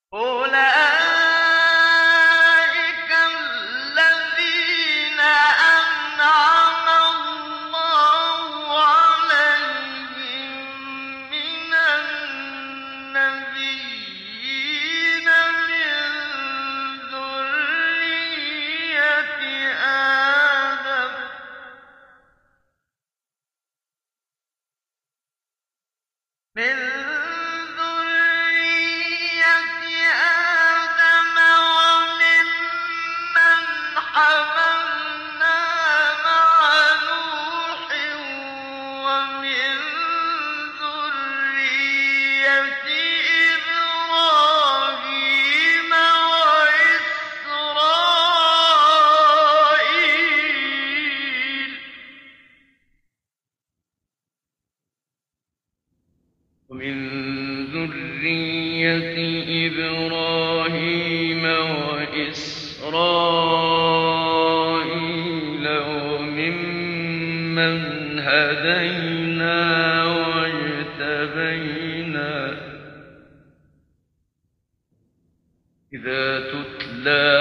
أولئك الذين أنعم الله عليهم من النبيين ذرية آدم من وممن حملنا مع نوح ومن ذرية إبراهيم وإسرائيل ومن ذرية إبراهيم وإسرائيل وممن هدينا واجتبينا إذا تتلى